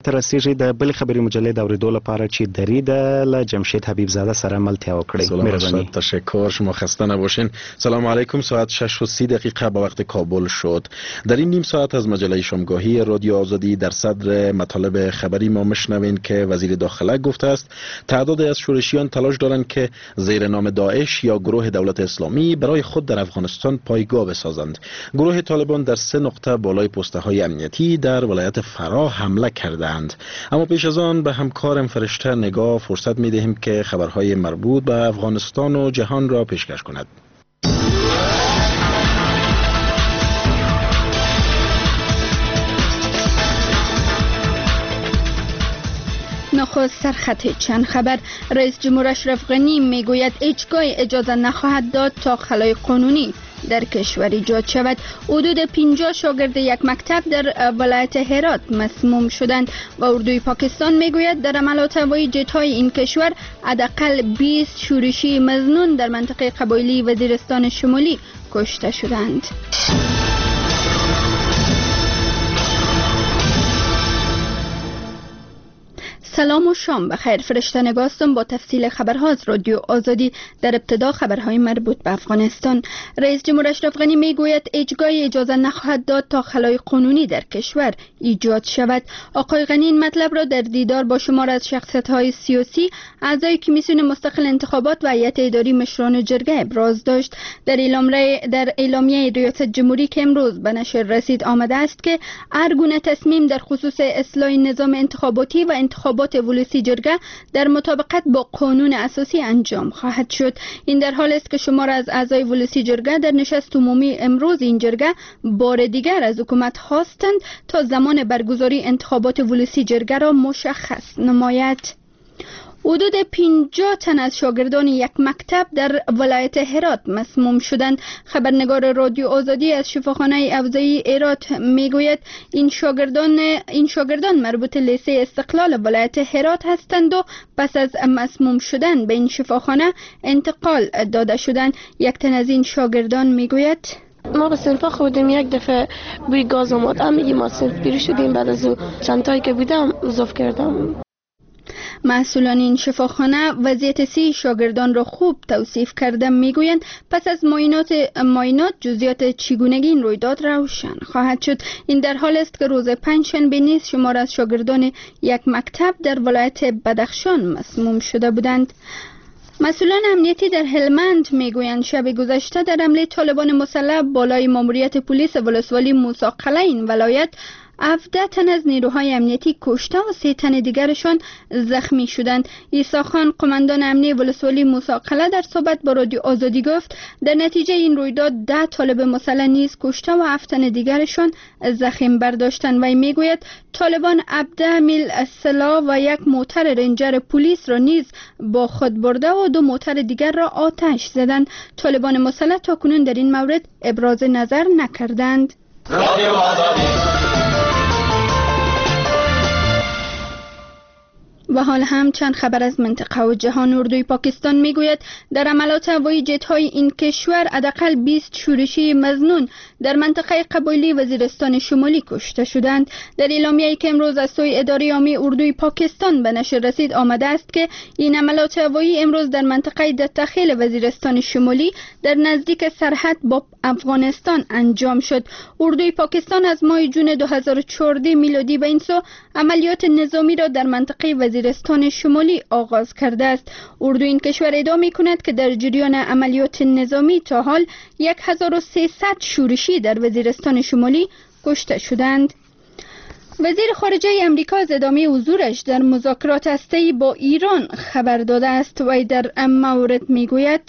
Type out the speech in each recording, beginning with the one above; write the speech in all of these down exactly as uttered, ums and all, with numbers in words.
ترسیږي د بل خبري مجلې د اوریدو لپاره چې دریده ل جمشید حبیب زاده سره ملتیا وکړي. مهربانی. تشکر، شما خسته نباشین. سلام علیکم. ساعت شش و سی دقیقه به وقت کابل شد. در این نیم ساعت از مجله شامگاهی رادیو آزادی در صدر مطالب خبری ما مشنوین که وزیر داخله گفته است تعدادی از شورشیان تلاش دارند که زیر نام داعش یا گروه دولت اسلامی برای خود در افغانستان پایگاه بسازند. گروه طالبان در سه نقطه بالای پسته های امنیتی در ولایت فراه حمله کرده. اما پیش از آن به همکارم فرشته نگاه فرصت می دهیم که خبرهای مربوط به افغانستان و جهان را پیشکش کند. نخست سرخط چند خبر. رئیس جمهور اشرف غنی میگوید هیچگاه اجازه نخواهد داد تا خلای قانونی در کشور ایجاد شود. حدود پنجاه شاگرد یک مکتب در ولایت هرات مسموم شدند و اردوی پاکستان میگوید در عملیات هوایی جت‌های این کشور حداقل بیست شورشی مظنون در منطقه قبایلی وزیرستان شمالی کشته شدند. سلام و شام بخیر. فرشته نگاستم با تفصیل خبرها از رادیو آزادی. در ابتدا خبرهای مربوط به افغانستان. رئیس جمهور اشرف غنی میگوید هیچگاه اجازه نخواهد داد تا خلای قانونی در کشور ایجاد شود. آقای غنی این مطلب را در دیدار با شمار از شخصیت‌های سیاسی، اعضای کمیسیون مستقل انتخابات و هیئت اداری مشران جرگه ابراز داشت. در اعلامیه در اعلامیه ریاست جمهوری که امروز به نشر رسید آمده است که هر گونه تصمیم در خصوص اصلاح نظام انتخاباتی و انتخابات ولسی جرگه در مطابقت با قانون اساسی انجام خواهد شد. این در حال است که شمار از اعضای ولسی جرگه در نشست عمومی امروز این جرگه بار دیگر از حکومت خواستند تا زمان برگزاری انتخابات ولسی جرگه را مشخص نماید. حدود پنجاه تن از شاگردان یک مکتب در ولایت هرات مسموم شدند. خبرنگار رادیو آزادی از شفاخانه اوزایی هرات میگوید این شاگردان این شاگردان مربوط لیسه استقلال ولایت هرات هستند و پس از مسموم شدن به این شفاخانه انتقال داده شدند. یک تن از این شاگردان میگوید ما به صنف خودم یک دفعه بوی گاز اومد. میگیم ما صنف بیرو شدیم، بعد از چند تایی که بودم اضاف کردم. مسئولان این شفاخانه وضعیت سی شاگردان را خوب توصیف کرده. میگویند پس از معاینات معاینات جزئیات چگونگی این رویداد روشن خواهد شد. این در حال است که روز پنجشنبه نیز شمار از شاگردان یک مکتب در ولایت بدخشان مسموم شده بودند. مسئولان امنیتی در هلمند میگویند شب گذشته در حمله طالبان مسلح بالای ماموریت پلیس ولسوالی موسی قلعه این ولایت هفده تن از نیروهای امنیتی کشته و سه تن دیگرشان زخمی شدند. عیسی خان قماندان امنی ولسوالی موسی قلعه در صحبت با رادیو آزادی گفت در نتیجه این رویداد ده طالب مسلح نیز کشته و هفت تن دیگرشان زخم برداشتند. و میگوید طالبان هفده میل سلاح و یک موتر رنجر پلیس را نیز با خود برده و دو موتر دیگر را آتش زدند. طالبان مسلح تاکنون در این مورد ابراز نظر نکردند. و حال هم چند خبر از منطقه و جهان. اردوی پاکستان میگوید در عملیات هوایی جت‌های این کشور حداقل بیست شورشی مظنون در منطقه قبایلی وزیرستان شمالی کشته شدند. در اعلامیه‌ای که امروز از سوی اداره عامی اردوی پاکستان به نشر رسید آمده است که این عملیات هوایی امروز در منطقه دتخیل وزیرستان شمالی در نزدیک سرحد با افغانستان انجام شد. اردوی پاکستان از ماه جون دو هزار و چهارده میلادی به این سو عملیات نظامی را در منطقه وزیرستان شمالی آغاز کرده است. اردو این کشور ادعا می‌کند که در جریان عملیات نظامی تا حال هزار و سیصد شورشی در وزیرستان شمالی کشته شدند. وزیر خارجه امریکا از ادامه حضورش در مذاکرات هسته‌ای با ایران خبر داده است و در این مورد میگوید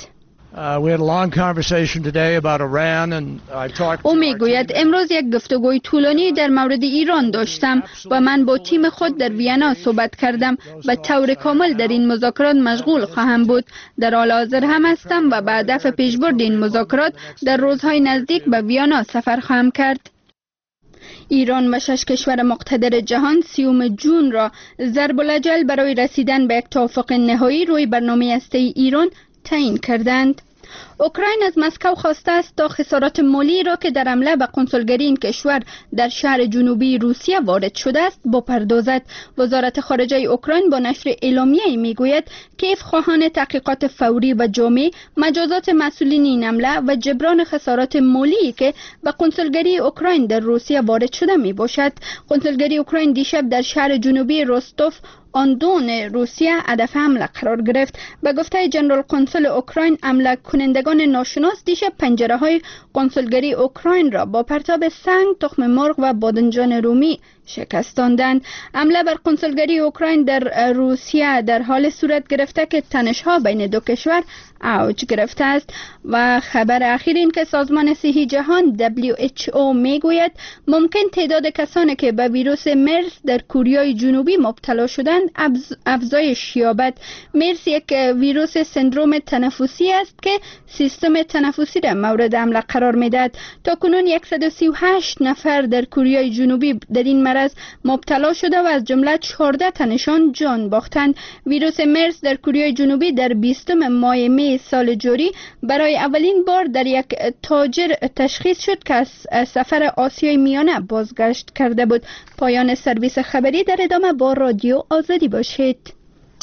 او میگوید امروز یک گفتگوی طولانی در مورد ایران داشتم و من با تیم خود در وینا صحبت کردم و طور کامل در این مذاکرات مشغول خواهم بود. در حال حاضر هم هستم و به هدف پیشبرد این مذاکرات در روزهای نزدیک به وینا سفر خواهم کرد. ایران و شش کشور مقتدر جهان سیوم جون را ضرب الاجل برای رسیدن به یک توافق نهایی روی برنامه هسته‌ای ایران تعیین کردند. اوکراین از مسکو خواسته است تا خسارات مالی را که در حمله به قنسولگری این کشور در شهر جنوبی روسیه وارد شده است بپردازد. وزارت خارجه اوکراین با نشر اعلامیه‌ای میگوید کیف خواهان تحقیقات فوری و جامع، مجازات مسئولین این حمله و جبران خسارات مالی که به قنسولگری اوکراین در روسیه وارد شده می باشد. قنسولگری اوکراین دیشب در شهر جنوبی روستوف آندون روسیه هدف حمله قرار گرفت. به گفته جنرال قنسل اوکراین، حمله کنندگان ناشناس دیشب پنجره های قنسولگری اوکراین را با پرتاب سنگ، تخم مرغ و بادنجان رومی شکستاندند. حمله بر قنسولگری اوکراین در روسیه در حال صورت گرفته که تنش‌ها بین دو کشور اوج گرفته است و خبر اخیر این که سازمان صحی جهان دبلیو اچ او میگوید ممکن تعداد کسانی که به ویروس مرس در کره جنوبی مبتلا شدند افزایش یابد. مرس یک ویروس سندروم تنفسی است که سیستم تنفسی را مورد حمله قرار میدهد. تا کنون صد و سی و هشت نفر در کره جنوبی در این مرض مبتلا شده و از جمله چهارده تنشان جان باختند. ویروس مرس در کره جنوبی در بیستم ماه می سال جاری برای اولین بار در یک تاجر تشخیص شد که از سفر آسیای میانه بازگشت کرده بود. پایان سرویس خبری، در ادامه با رادیو آزادی باشید.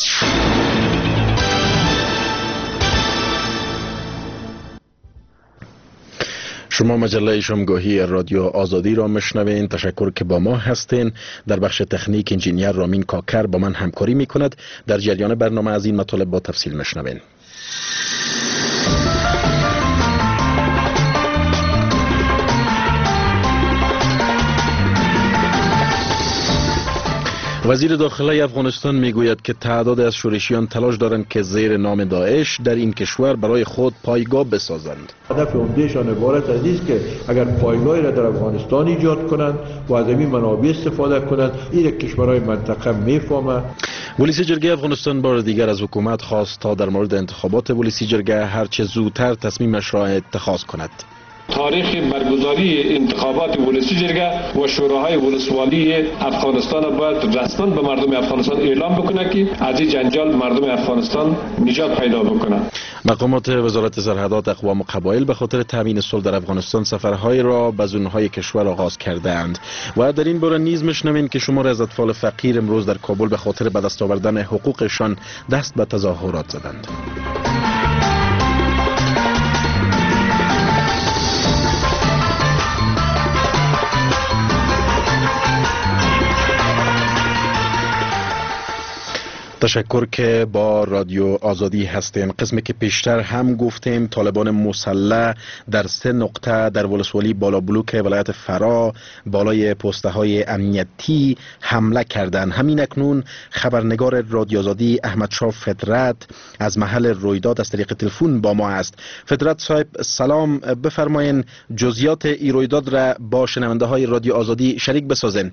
شما مجله شامگاهی رادیو آزادی را مشنوین. تشکر که با ما هستین. در بخش تکنیک انجینیر رامین کاکر با من همکاری می کند. در جریان برنامه از این مطالب با تفصیل مشنوین. وزیر داخله افغانستان میگوید که تعداد از شورشیان تلاش دارند که زیر نام داعش در این کشور برای خود پایگاه بسازند. هدف عمدهشان عبارت از است که اگر پایگاهی را در افغانستان ایجاد کنند و از این منابع استفاده کنند، این کشورهای منطقه میفهمند. ولسی جرگه افغانستان بار دیگر از حکومت خواست تا در مورد انتخابات ولسی جرگه هرچه زودتر تصمیمش را اتخاذ کند. تاریخ برگزاری انتخابات ولسی جرگه و شوراهای ولسوالی افغانستان باید رسما به مردم افغانستان اعلام بکنه که از این جنجال مردم افغانستان نجات پیدا بکنه. مقامات وزارت سرحدات اقوام و قبایل به خاطر تامین صلح در افغانستان سفرهای را به زونهای کشور آغاز کردند و در این باره نیز میشنویم که شمار از اطفال فقیر امروز در کابل به خاطر به دست آوردن حقوقشان دست به تظاهرات زدند. تشکر که با رادیو آزادی هستین. قسمی که پیشتر هم گفتیم طالبان مسلح در سه نقطه در ولسوالی بالا بلوک ولایت فرا بالای پسته های امنیتی حمله کردند. همین اکنون خبرنگار رادیو آزادی احمد شاه فطرت از محل رویداد از طریق تلفن با ما است. فطرت صاحب سلام، بفرمایین جزئیات این رویداد را با شنونده های رادیو آزادی شریک بسازین.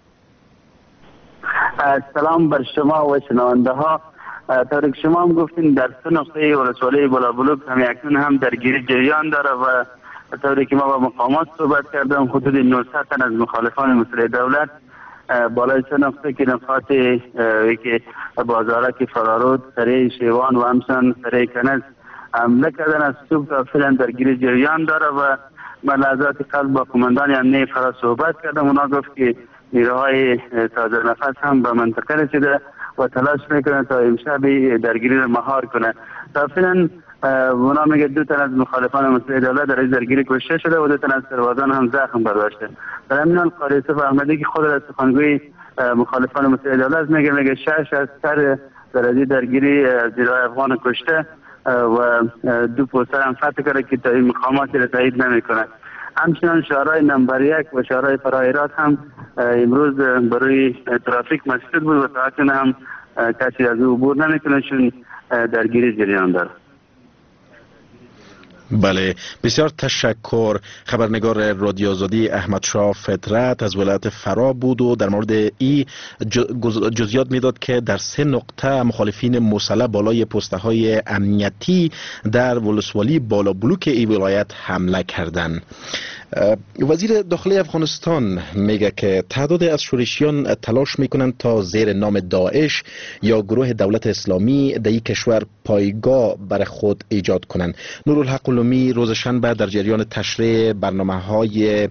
سلام بر شما و شنونده ها. طوری که شما هم گفتین در سه نقطه ولسوالی بالا بلوک هم اکنون هم درگیری جریان داره و طوری که ما با مقامات صحبت کردم حدود نهصد تن از مخالفان مسلح دولت بالای سه نقطه که نقاط که بازارک فرارود، سریع شیوان و همچنان سریع کنز حمله کردن. از صبح تا فعلا درگیری جریان داره و من لحظات قبل با کماندان امنیه فرا صحبت کردم. اونا گفت که نیروهای تازه نفس هم به منطقه رسیده و تلاش میکنه تا امشب درگیری را مهار کنه. تا فعلا اونا میگه دو تن از مخالفان مسلح دولت در این درگیری کشته شده و دو تن از سربازان هم زخم برداشته. در همین حال قاری یوسف احمدی که خود از سخنگوی مخالفان مسلح دولت میگه میگه شش از سر در این درگیری از نیروهای افغان کشته و دو پوستر هم فتح کرده که تا این مقاماتی را تایید نمیکنه. همچنان شهرهای نمبر یک و شهرهای فرایرات هم امروز برای ترافیک مسدود بود و تا اکنون هم کسی از او عبور نمیکنه چون درگیری جریان داره. بله، بسیار تشکر. خبرنگار رادیو آزادی احمد شاه فطرت از ولایت فرا بود و در مورد این جزئیات میداد که در سه نقطه مخالفین مسلح بالای پسته های امنیتی در ولسوالی بالا بلوک این ولایت حمله کردند. وزیر داخلی افغانستان میگه که تعداد از شورشیان تلاش میکنند تا زیر نام داعش یا گروه دولت اسلامی در این کشور پایگاه بر خود ایجاد کنند. نورالحق علومی روز شنبه در جریان تشریح برنامه‌های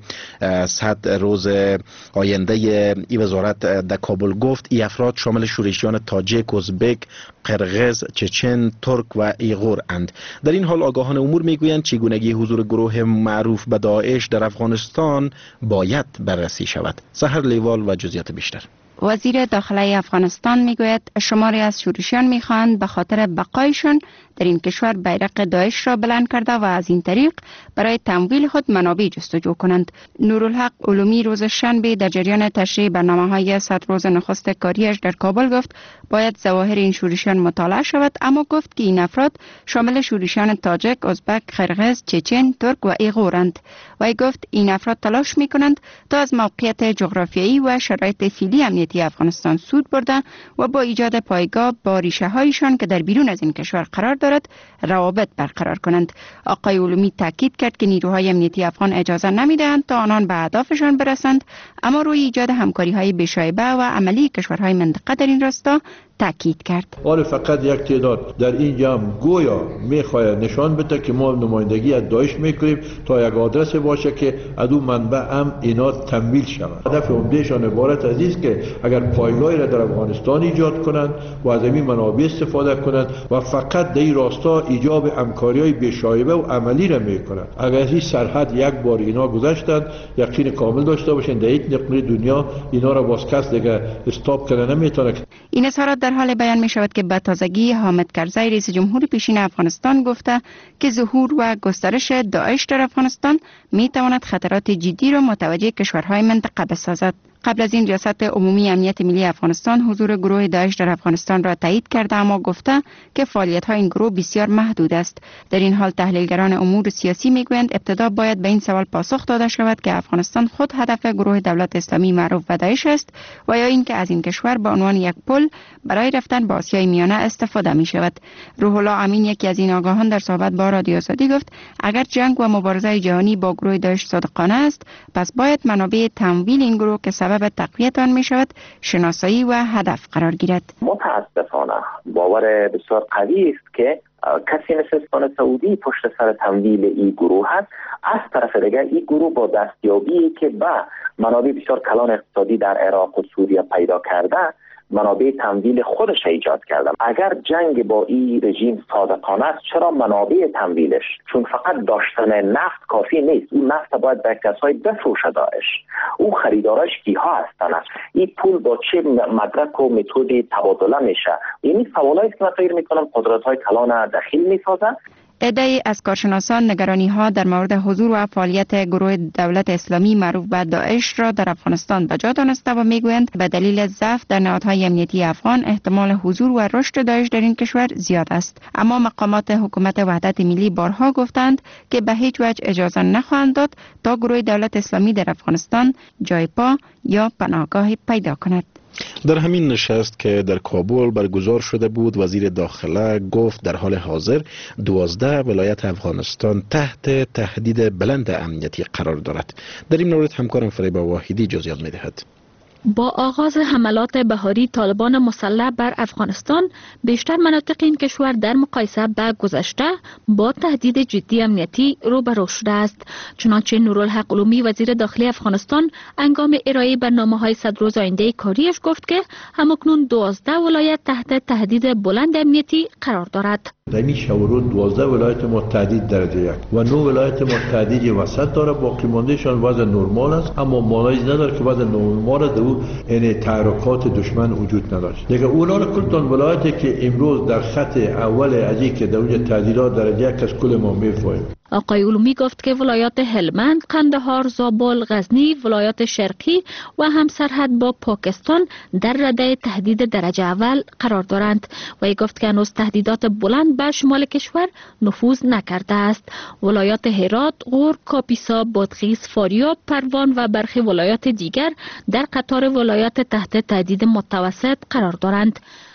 صد روز آینده ای وزارت در کابل گفت این افراد شامل شورشیان تاجیک، ازبک، قرغیز، چچن، ترک و ایغور اند. در این حال آگاهان امور میگویند چگونگی حضور گروه معروف به داعش در افغانستان باید بررسی شود. سحر لیوال و جزئیات بیشتر. وزیر داخلی افغانستان میگوید شماری از شورشیان میخواهند به خاطر بقایشان در این کشور بیرق داعش را بلند کرده و از این طریق برای تمویل خود منابع جستجو کنند. نورالحق علومی روز شنبه در جریان تشریح برنامه‌های صد روز نخست کاریش در کابل گفت باید ظواهر این شورشیان مطالعه شود، اما گفت که این افراد شامل شورشیان تاجک، ازبک، قرغیز، چچن، ترک و ایغورند. و گفت این افراد تلاش میکنند تا از موقعیت جغرافیایی و شرایط فعلی امنیتی افغانستان سود برده و با ایجاد پایگاه با ریشه هایشان که در بیرون از این کشور قرار دارد روابط برقرار کنند. آقای علومی تاکید کرد که نیروهای امنیتی افغان اجازه نمیدهند تا آنان به اهدافشان برسند، اما روی ایجاد همکاری های بی‌شایبه و عملی کشورهای منطقه در این راستا تاکید کرد. آره فقط یک تعداد در این جمع گویا میخواد نشان بده که ما نمایندگی از داعش میکنیم تا یک آدرس باشه که از اون منبع هم اینا تمویل شود. هدف عمدهشان عبارت از است که اگر پایگاهی را در افغانستان ایجاد کنند و از این منابع استفاده کنند و فقط در این راستا ایجاب همکاری‌های بی‌شایبه و عملی را میکنند. اگر از این سرحد یک بار اینا گذشتند یقین کامل داشته باشند در یک نقطه دنیا اینا را باز کس دیگه استاپ کنه نمیتونه. این اظهارات در حال بیان می شود که به تازگی حامد کرزی رئیس جمهور پیشین افغانستان گفته که ظهور و گسترش داعش در افغانستان می تواند خطرات جدی را متوجه کشورهای منطقه بسازد. قبل از این ریاست عمومی امنیت ملی افغانستان حضور گروه داعش در افغانستان را تایید کرده، اما گفته که فعالیت‌های این گروه بسیار محدود است. در این حال تحلیلگران امور سیاسی میگویند ابتدا باید به این سوال پاسخ داده شود که افغانستان خود هدف گروه دولت اسلامی معروف به داعش است و یا اینکه از این کشور به عنوان یک پل برای رفتن به آسیای میانه استفاده می شود. روح الله امین یکی از این آگاهان در صحبت با رادیو آزادی گفت اگر جنگ و مبارزه جهانی با گروه داعش صادقانه است، پس باید منابع تمویل این گروه که سبب تقویت آن می شود شناسایی و هدف قرار گیرد. متاسفانه باور بسیار قوی است که کسی مثل اسلام سعودی پشت سر تمویل این گروه هست. از طرف دیگر این گروه با دستیابی که به منابع بسیار کلان اقتصادی در عراق و سوریه پیدا کرده منابع تمویل خودش ایجاد کرده. اگر جنگ با این رژیم صادقانه است، چرا منابع تمویلش؟ چون فقط داشتن نفت کافی نیست. اون نفت باید به کسای بفروشه داعش. او خریدارش کیها هستند؟ این پول با چه مدرک و متدی تبادله میشه؟ یعنی سوالایی که من فکر میکنم قدرت‌های کلان دخیل میسازه. عده‌ای از کارشناسان نگرانی ها در مورد حضور و فعالیت گروه دولت اسلامی معروف به داعش را در افغانستان به جا دانسته و میگویند به دلیل ضعف در نهادهای امنیتی افغان احتمال حضور و رشد داعش در این کشور زیاد است. اما مقامات حکومت وحدت ملی بارها گفتند که به هیچ وجه اجازه نخواهند داد تا گروه دولت اسلامی در افغانستان جای پا یا پناهگاهی پیدا کند. در همین نشست که در کابل برگزار شده بود، وزیر داخله گفت در حال حاضر دوازده ولایت افغانستان تحت تهدید بلند امنیتی قرار دارد. در این مورد همکارم فریبا واحدی جزئیات می‌دهد. با آغاز حملات بهاری طالبان مسلح بر افغانستان، بیشتر مناطق این کشور در مقایسه با گذشته با تهدید جدی امنیتی روبرو شده است. چنانچه نورالحق علومی وزیر داخلی افغانستان هنگام ارائه برنامه‌های صد روز آینده کاریش گفت که همکنون دوازده ولایت تحت تهدید بلند امنیتی قرار دارد. در این شورون دوازده ولایت ما تهدید درجه یک و نه ولایت ما تهدید وسط داره. باقی موندهشان وضع نرمال است، اما مانعی نداره که وضع نرمال است. او یعنی تحرکات دشمن وجود نداشت. دیگه اونا کلتون ولایتی که امروز در خط اول ازی که در اونجا تهدیدات درجه یک از کل ما میفهمیم. آقای علومی گفت که ولایات هلمند، قندهار، زابل، غزنی، ولایات شرقی و هم سرحد با پاکستان در رده تهدید درجه اول قرار دارند. و ای گفت که هنوز تهدیدات بلند بر شمال کشور نفوذ نکرده است. ولایات هرات، غور، کاپیسا، بادغیس، فاریاب، پروان و برخی ولایات دیگر در قطار ولایات تحت تهدید متوسط قرار دارند.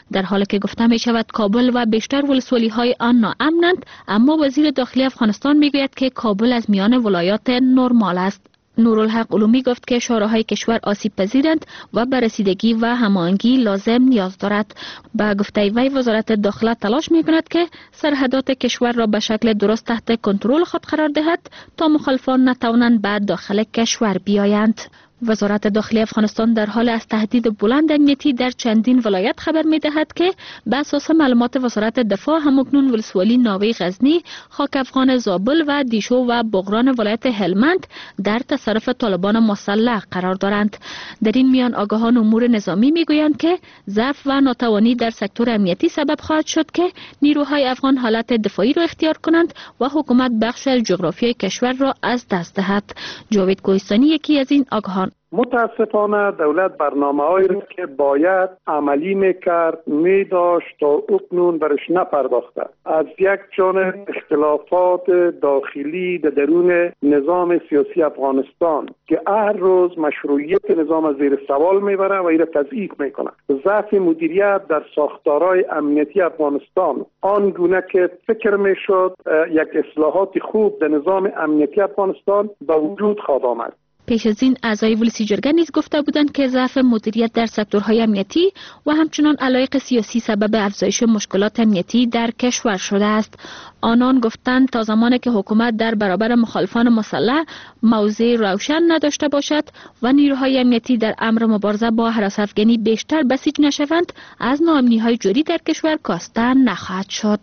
در حالی که گفته می شود کابل و بیشتر ولسوالی های آن ناامنند، اما وزیر داخلی افغانستان می گوید که کابل از میان ولایات نرمال است. نورالحق علومی گفت که شوراهای کشور آسیب پذیرند و به رسیدگی و هماهنگی لازم نیاز دارد. با گفته وی وزارت داخله تلاش می کند که سرحدات کشور را به شکل درست تحت کنترل خود قرار دهد تا مخالفان نتوانند به داخل کشور بیایند. وزارت داخلی افغانستان در حال از تهدید بلند امنیتی در چندین ولایت خبر می دهد که به اساس معلومات وزارت دفاع همکنون ولسوالی ناوه غزنی، خاک افغان زابل و دیشو و بغران ولایت هلمند در تصرف طالبان مسلح قرار دارند. در این میان آگاهان امور نظامی می گویند که ضعف و ناتوانی در سکتور امنیتی سبب خواهد شد که نیروهای افغان حالت دفاعی را اختیار کنند و حکومت بخش از جغرافیای کشور را از دست دهد. جاوید کوهستانی یکی از این آگاهان: متاسفانه دولت برنامه‌هایی را که باید عملی میکرد میداشت تا اکنون برش نپرداخته. از یک جانب اختلافات داخلی در درون نظام سیاسی افغانستان که هر روز مشروعیت نظام زیر سوال میبره و این را تضعیف میکنه. ضعف مدیریت در ساختارهای امنیتی افغانستان آنگونه که فکر میشد یک اصلاحات خوب در نظام امنیتی افغانستان به وجود خواهد آمد. پیش از این اعضای ولسی جرگه نیز گفته بودند که ضعف مدیریت در سکتورهای امنیتی و همچنان علایق سیاسی سبب افزایش مشکلات امنیتی در کشور شده است. آنان گفتند تا زمانی که حکومت در برابر مخالفان مسلح موضع روشن نداشته باشد و نیروهای امنیتی در امر مبارزه با هراس افغانی بیشتر بسیج نشوند، از ناامنی‌های جدی در کشور کاسته نخواهد شد.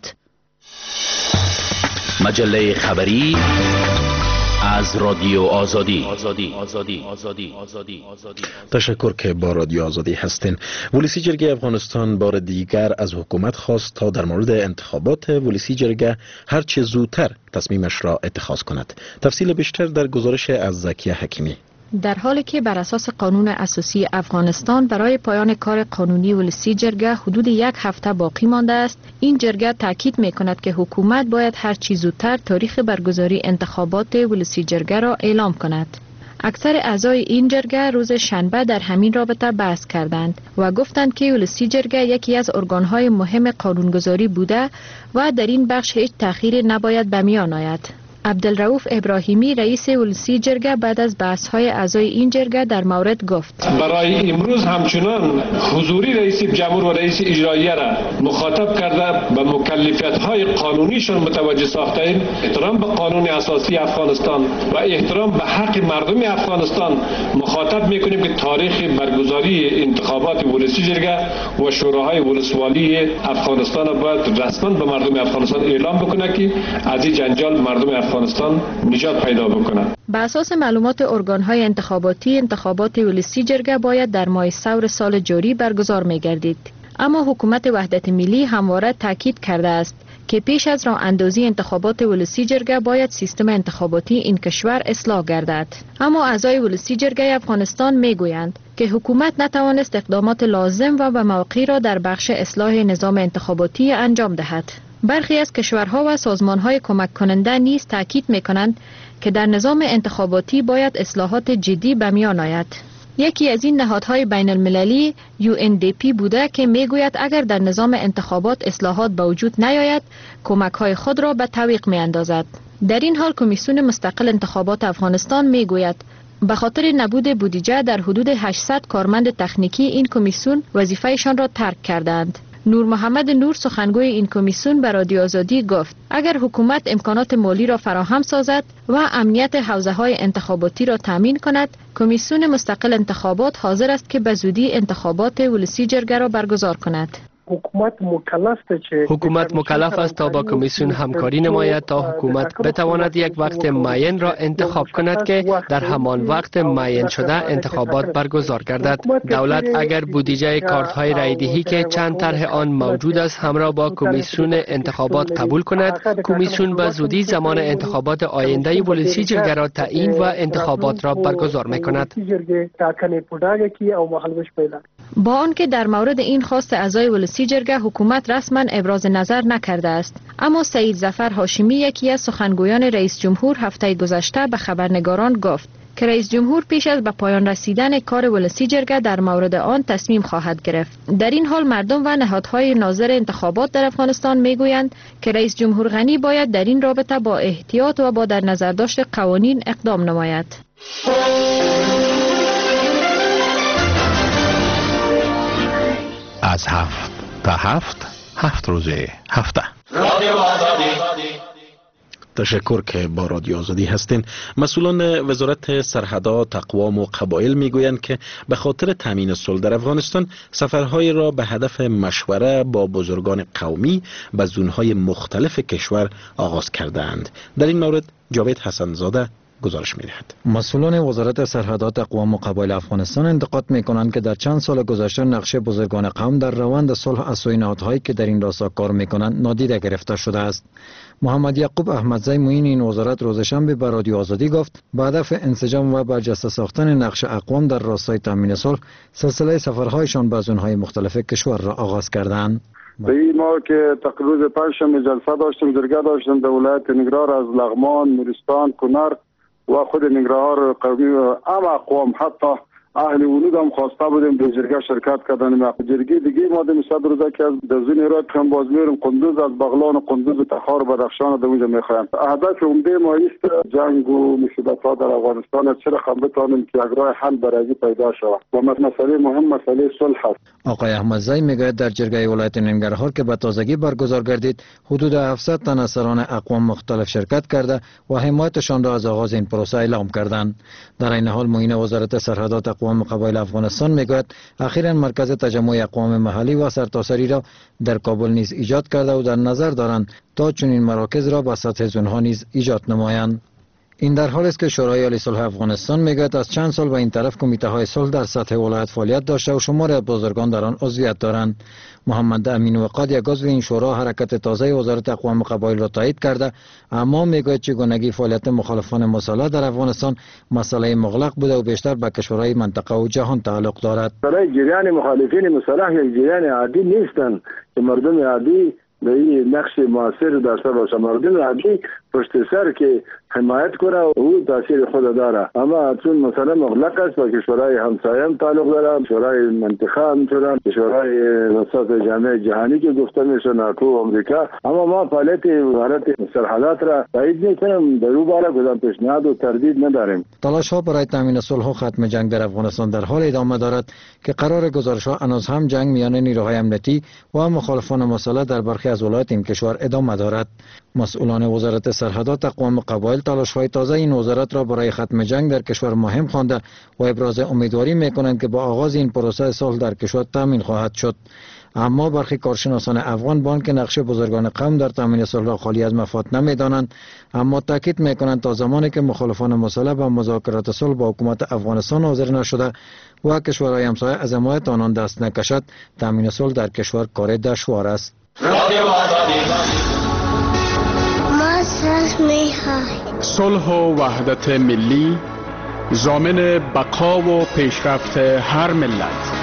مجله خبری از رادیو آزادی. آزادی. آزادی. آزادی. آزادی. آزادی. تشکر که با رادیو آزادی هستین. ولسی جرگه افغانستان بار دیگر از حکومت خواست تا در مورد انتخابات ولسی جرگه هر چه زودتر تصمیمش را اتخاذ کند. تفصیل بیشتر در گزارش از زکیه حکیمی. در حالی که بر اساس قانون اساسی افغانستان برای پایان کار قانونی ولسی جرگه حدود یک هفته باقی مانده است، این جرگه تاکید می‌کند که حکومت باید هر چه زودتر تاریخ برگزاری انتخابات ولسی جرگه را اعلام کند. اکثر اعضای این جرگه روز شنبه در همین رابطه بحث کردند و گفتند که ولسی جرگه یکی از ارگان‌های مهم قانونگذاری بوده و در این بخش هیچ تأخیری نباید به میان آید. عبدالرؤوف ابراهیمی رئیس ولسی جرگه بعد از بحث‌های اعضای این جرگه در مورد گفت: برای امروز همچنان حضوری رئیس جمهور و رئیس اجراییه را مخاطب کرده به مکلفیت‌های قانونیشان متوجه ساخته ایم. احترام به قانون اساسی افغانستان و احترام به حق مردم افغانستان مخاطب می‌کنیم که تاریخ برگزاری انتخابات ولسی جرگه و شوراهای ولسوالی افغانستان باید رسما به مردم افغانستان اعلام بکنه که از این جنجال مردم افغانستان نجات پیدا بکنه. به اساس معلومات ارگان‌های انتخاباتی، انتخابات ولسی جرگه باید در ماه ثور سال جاری برگزار می‌گردید. اما حکومت وحدت ملی همواره تاکید کرده است که پیش از راه اندازی انتخابات ولسی جرگه باید سیستم انتخاباتی این کشور اصلاح گردد. اما اعضای ولسی جرگه افغانستان میگویند که حکومت نتوانست اقدامات لازم و به موقع را در بخش اصلاح نظام انتخاباتی انجام دهد. برخی از کشورها و سازمانهای کمک کننده نیز تاکید میکنند که در نظام انتخاباتی باید اصلاحات جدی به میان آید. یکی از این نهادهای بین المللی یو ان دی پی بوده که میگوید اگر در نظام انتخابات اصلاحات به وجود نیاید، کمک‌های خود را به تعویق میاندازد. در این حال کمیسیون مستقل انتخابات افغانستان میگوید به خاطر نبود بودجه در حدود هشتصد کارمند تکنیکی این کمیسیون وظیفه‌شان را ترک کردند. نور محمد نور سخنگوی این کمیسیون به رادیو آزادی گفت اگر حکومت امکانات مالی را فراهم سازد و امنیت حوزه‌های انتخاباتی را تامین کند، کمیسیون مستقل انتخابات حاضر است که به زودی انتخابات ولسی جرگه را برگزار کند. حکومت مکلف است حکومت مکلف است تا با کمیسیون همکاری نماید تا حکومت بتواند یک وقت معین را انتخاب کند که در همان وقت معین شده انتخابات برگزار گردد. دولت اگر بودجه کارت‌های رایدهی که چند طرح آن موجود است همراه با کمیسیون انتخابات قبول کند، کمیسیون به زودی زمان انتخابات آینده ولسی جرگه را تعیین و انتخابات را برگزار می‌کند. با آنکه در مورد این خواست اعضای ولسی جرگه حکومت رسما ابراز نظر نکرده است، اما سعید ظفر هاشمی یکی از سخنگویان رئیس جمهور هفته گذشته به خبرنگاران گفت که رئیس جمهور پیش از به پایان رسیدن کار ولسی جرگه در مورد آن تصمیم خواهد گرفت. در این حال مردم و نهادهای ناظر انتخابات در افغانستان میگویند که رئیس جمهور غنی باید در این رابطه با احتیاط و با در نظر داشت قوانین اقدام نماید. از هفت تا هفت هفت روزه هفته تشکر که با رادیو آزادی هستین. مسئولان وزارت سرحدات، اقوام و قبایل میگویند که به خاطر تامین صلح در افغانستان سفرهای را به هدف مشوره با بزرگان قومی به زونهای مختلف کشور آغاز کردند. در این مورد جاوید حسنزاده گزارش می‌دهد. مسئولان وزارت سرحدات، اقوام و قبایل افغانستان انتقاد می‌کنند که در چند سال گذشته نقش بزرگان قوم در روند صلح از سوی نهادهایی که در این راستا کار می‌کنند نادیده گرفته شده است. محمد یعقوب احمدزی معین این وزارت روز شنبه به رادیو آزادی گفت به هدف انسجام و برجسته ساختن نقش اقوام در راستای تامین صلح سلسله سفرهایشان به زونهای مختلف کشور را آغاز کردند. به این ما که تقریبا پنجشنبه جلسه داشتیم، جرگه داشتیم در ولایت ننگرهار از لغمان، نورستان، کنر و خود ننگرهار قومی و ام اقوام حتی اهل ولود هم خواسته بودیم به جرگه شرکت کردن. جرگه دیگه ما در صد روزه که از دزون ایراد هم باز میرم قندوز از بغلان و قندوز و تخار و بدخشان در اونجا میخوایم. هدف عمده ما است جنگ و مصیبت ها در افغانستان از چه رقم بتوانیم که یک راه حل برای پیدا شود و مسئله مهم مسئله صلح است. آقای احمدزی میگوید در جرگه ولایت ننگرهار که به تازگی برگزار گردید حدود هفتصد تن از سران اقوام مختلف شرکت کرده و حمایتشان را از آغاز این پروسه اعلام کردند. در این حال معین وزارت سرحدات، اقوام قبایل افغانستان میگوید اخیراً مرکز تجمع اقوام محلی و سرتاسری را در کابل نیز ایجاد کرده و در نظر دارند تا چنین مراکز را به سطح زونها نیز ایجاد نمایند. این در حالی است که شورای عالی صلح افغانستان میگوید از چند سال به این طرف کمیته های صلح در سطح ولایت فعالیت داشته و شماری از بزرگان در آن عضویت دارند. محمد امین وقاد یک عضو این شورا حرکت تازه وزارت اقوام قبایل را تایید کرده، اما میگوید چگونگی فعالیت مخالفان مصالحه در افغانستان مسئله مغلق بوده و بیشتر به کشورهای منطقه و جهان تعلق دارد. برای جریان مخالفین مصالحه یک جریان عادی نیستند که مردم عادی به این نقش موثر داشته باشه. مردم عادی پشت سر که حمایت کنه او تاثیر خود داره، اما چون مثلا مغلق است با کشورهای همسایه هم تعلق داره، کشورهای منطقه همچنان کشورهای اساس جامعه جهانی که گفته میشه ناتو و امریکا. اما ما فعالیت وزارت سرحدات را تایید میکنیم، در او باره کدام پیشنهاد و تردید نداریم. تلاش ها برای تامین صلح و ختم جنگ در افغانستان در حال ادامه دارد که قرار گزارش ها هنوز هم جنگ میان نیروهای امنیتی و مخالفان مصالحه در برخی از ولایات این کشور ادامه دارد. مسئولان وزارت سرحدات، اقوام قبایل تلاش‌های تازه این وزارت را برای ختم جنگ در کشور مهم خوانده و ابراز امیدواری می‌کنند که با آغاز این پروسه صلح در کشور تامین خواهد شد. اما برخی کارشناسان افغان با آنکه نقش بزرگان قوم در تامین صلح را خالی از مفاد نمی‌دانند، اما تاکید می‌کنند تا زمانی که مخالفان مصالحه به مذاکرات صلح با حکومت افغانستان حاضر نشده و کشورهای همسایه از حمایت آنان دست نکشد، تامین صلح در کشور کار دشوار است. صلح و وحدت ملی ضامن بقا و پیشرفت هر ملت.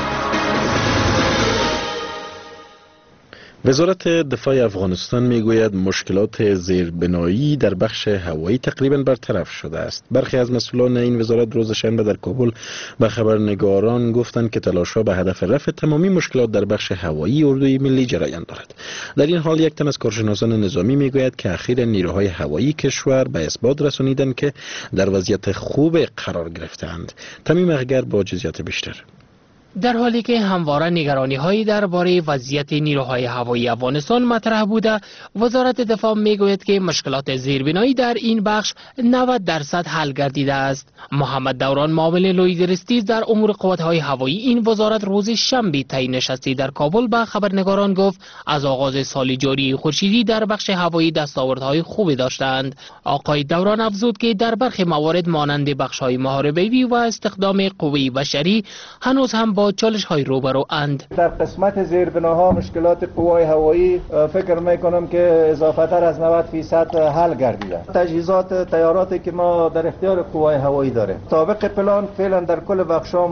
وزارت دفاع افغانستان میگوید مشکلات زیربنایی در بخش هوایی تقریبا برطرف شده است. برخی از مسئولان این وزارت روز شنبه در کابل به خبرنگاران گفتند که تلاش‌ها به هدف رفع تمامی مشکلات در بخش هوایی اردوی ملی جریان دارد. در این حال یک تن از کارشناسان نظامی میگوید که اخیراً نیروهای هوایی کشور به اثبات رسانیدند که در وضعیت خوب قرار گرفتند. تمیم اخگر با جزئیات بیشتر. در حالی که همواره نگرانی هایی درباره وضعیت نیروهای هوایی افغانستان مطرح بوده، وزارت دفاع میگوید که مشکلات زیربنایی در این بخش نود درصد حل گردیده است. محمد دوران، معاون لویدرستیز در امور قوات‌های هوایی این وزارت روز شنبه طی نشستی در کابل به خبرنگاران گفت از آغاز سال جاری خورشیدی در بخش هوایی دستاوردهای خوبی داشتند. آقای دوران افزود که در برخی موارد مانند بخش‌های محاربه‌ای و استخدام قوه بشری هنوز هم با چالش های روبرو اند. در قسمت زیربناها مشکلات قوای هوایی فکر میکنم که اضافه تر از نود فیصد حل گردیده. تجهیزات تیاراتی که ما در اختیار قوای هوایی داریم طابق پلان فعلا در کل بخش‌ها ما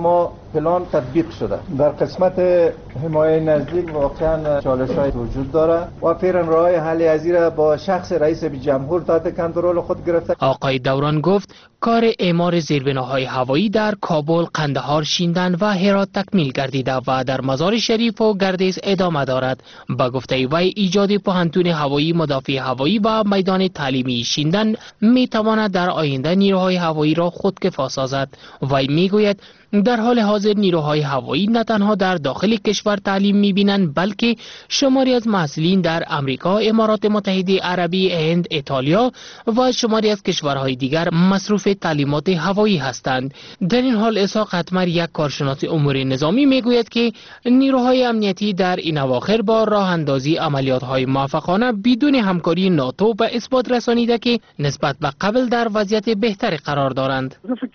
پلان تطبیق شده. در قسمت حمایه نزدیک واقعا چالش‌های وجود داره و فعلا راه حل از را با شخص رئیس جمهور تحت کنترل خود گرفته. آقای دوران گفت کار اعمار زیربناهای هوایی در کابل، قندهار، شیندن و هرات تکمیل گردیده و در مزار شریف و گردیز ادامه دارد. با گفته وی ایجاد پوهنتون هوایی مدافع هوایی و میدان تعلیمی شیندن می تواند در آینده نیروهای هوایی را خودکفا سازد. وی می گوید در حال حاضر نیروهای هوایی نه تنها در داخل کشور تعلیم می‌بینند بلکه شماری از محصلین در امریکا، امارات متحده عربی، هند، ایتالیا و شماری از کشورهای دیگر مصروف تعلیمات هوایی هستند. در این حال اسحاق اتمر، یک کارشناس امور نظامی، میگوید که نیروهای امنیتی در این اواخر با راه اندازی عملیات‌های موفقانه بدون همکاری ناتو به اثبات رسانیده که نسبت به قبل در وضعیت بهتری قرار دارند.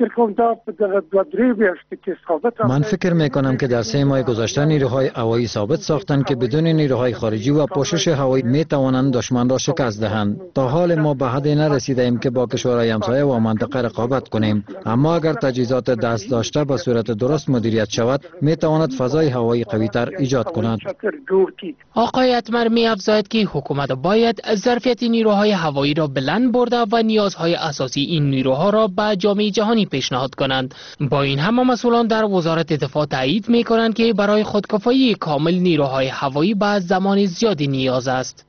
من فکر میکنم که در سه ماه گذشته نیروهای هوایی ثابت ساختند که بدون نیروهای خارجی و پوشش هوایی می توانند دشمن را شکست دهند. تا حال ما به حدی نرسیده ایم که با کشورهای همسایه و منطقه رقابت کنیم، اما اگر تجهیزات دست داشته به صورت درست مدیریت شود می تواند فضای هوایی قوی تر ایجاد کند. آقای اتمر می افزاید که حکومت باید ظرفیت نیروهای هوایی را بلند برده و نیازهای اساسی این نیروها را به جامعه جهانی پیشنهاد کنند. با این همه مسئولان در وزارت دفاع تایید می کنند که برای خودکفایی کامل نیروهای هوایی به زمان زیادی نیاز است.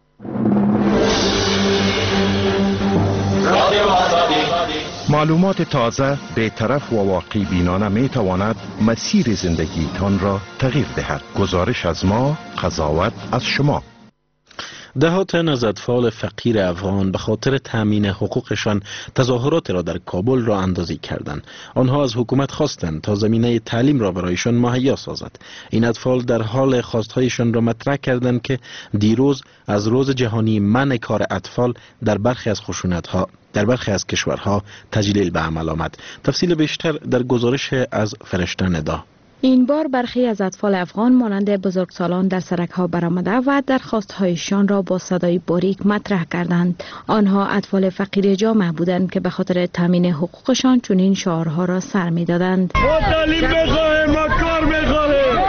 معلومات تازه، بی‌طرف و واقعی بینانه می تواند مسیر زندگیتان را تغییر دهد. گزارش از ما، قضاوت از شما. دهات از اطفال فقیر افغان به خاطر تامین حقوقشان تظاهرات را در کابل را اندازی کردند. آنها از حکومت خواستند تا زمینه تعلیم را برایشان مهیا سازد. این اطفال در حال خواستهایشان را مطرح کردند که دیروز از روز جهانی منع کار اطفال در برخی از خشونت‌ها در برخی از کشورها تجلیل به عمل آمد. تفصیل بیشتر در گزارش از فرشته ندا. این بار برخی از اطفال افغان مانند بزرگسالان در سرک ها برآمده و درخواست‌هایشان را با صدای باریک مطرح کردند. آنها اطفال فقیر جامعه بودند که به خاطر تامین حقوقشان چنین شعارها را سر می‌دادند. ما تعلیم می‌خواهیم، ما کار می‌خواهیم.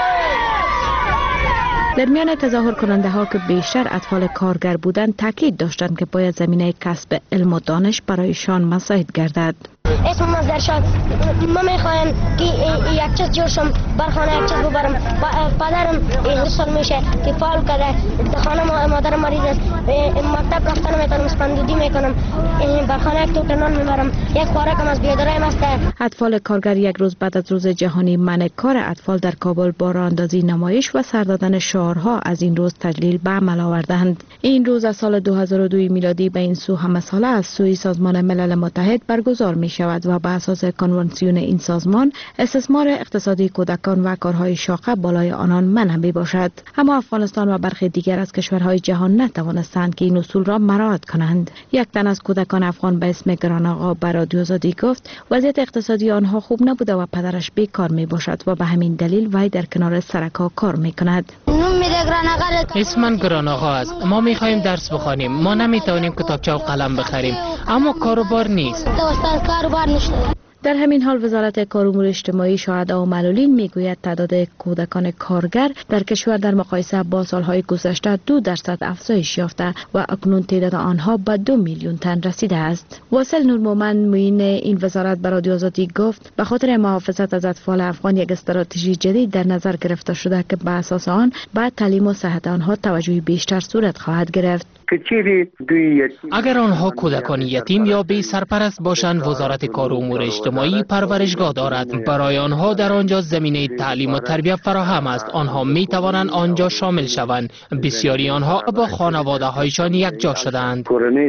در میان تظاهر کننده ها که بیشتر اطفال کارگر بودند تاکید داشتند که باید زمینه کسب علم و دانش برایشان مساعد گردد. اسم مصدر شد. ما میخوایم که یک چیز جور شم، بر خانه یک چیز ببرم. پدرم دو سال میشه که فعال کرده، خانه مادرم مریض است، مکتب رفتن نمیتونم، اسپندودی میکنم، بر خانه یک توت نان میبرم، یک خوراکم از بیادرایم است. اطفال کارگر یک روز بعد از روز جهانی منع کار اطفال در کابل با راه اندازی نمایش و سر دادن شعارها از این روز تجلیل به عمل آوردند. این روز از سال دو هزار و دو میلادی به این سو همه ساله از سوی سازمان ملل متحد برگزار می شود و به اساس کنوانسیون این سازمان استثمار اقتصادی کودکان و کارهای شاقه بالای آنان منع می باشد. اما افغانستان و برخی دیگر از کشورهای جهان نتوانستند که این اصول را مراعات کنند. یک تن از کودکان افغان به اسم گران آقا به رادیو آزادی گفت وضعیت اقتصادی آنها خوب نبوده و پدرش بیکار می باشد و به همین دلیل وی در کنار سرک ها کار می کند. اسم من گران آقا است. ما می خواهیم درس بخوانیم. ما نمی توانیم کتابچه و قلم بخریم، اما کاروبار نیست. در همین حال وزارت کار امور اجتماعی شهدا و معلولین میگوید تعداد کودکان کارگر در کشور در مقایسه با سالهای گذشته دو درصد افزایش یافته و اکنون تعداد آنها به دو میلیون تن رسیده است. واصل نورمومن معین این وزارت به رادیو آزادی گفت به خاطر محافظت از اطفال افغان یک استراتژی جدید در نظر گرفته شده که به اساس آن به تعلیم و صحت آنها توجه بیشتر صورت خواهد گرفت. اگر آنها کودکان یتیم یا بی سرپرست باشند، وزارت کار و امور اجتماعی پرورشگاه دارد. برای آنها در آنجا زمینه تعلیم و تربیت فراهم است. آنها می توانند آنجا شامل شوند. بسیاری آنها با خانواده هایشان یک جا شدند.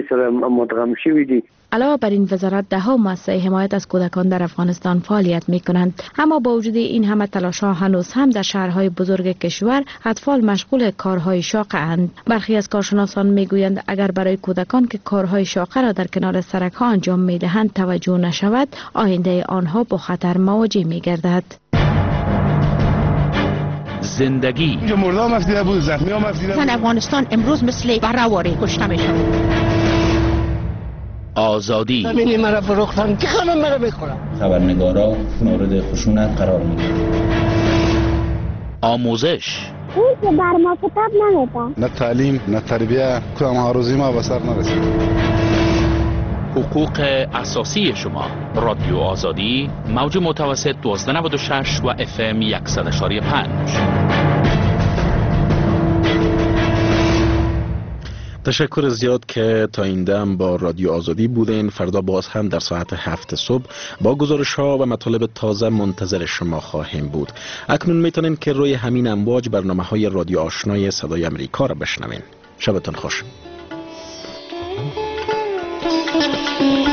علاوه بر این وزارت ده ها مؤسسه حمایت از کودکان در افغانستان فعالیت می کنند. اما با وجود این همه تلاش ها هنوز هم در شهرهای بزرگ کشور اطفال مشغول کارهای شاقه اند. برخی از کارشناسان می گویند اگر برای کودکان که کارهای شاقه را در کنار سرک ها انجام می دهند توجه نشود، آینده آنها با خطر مواجه می گردد. زندگی زن افغانستان امروز مثل برهواره کشته می شود. آزادی. زمینی مرا فروختن که خانم مرا بخورم. خبرنگارا مورد خشونت قرار میگیرن. آموزش. اون که بر ما کتاب نمیده. نه تعلیم نه تربیه کدام آرزوی ما به سر نرسید. حقوق اساسی شما. رادیو آزادی موج متوسط دوازده نود و شش و اف ام صد و یک و پنج. تشکر زیاد که تا این دم با رادیو آزادی بودین. فردا باز هم در ساعت هفت صبح با گزارش ها و مطالب تازه منتظر شما خواهیم بود. اکنون میتونین که روی همین امواج برنامه های رادیو آشنای صدای امریکا را بشنوین. شبتون خوش.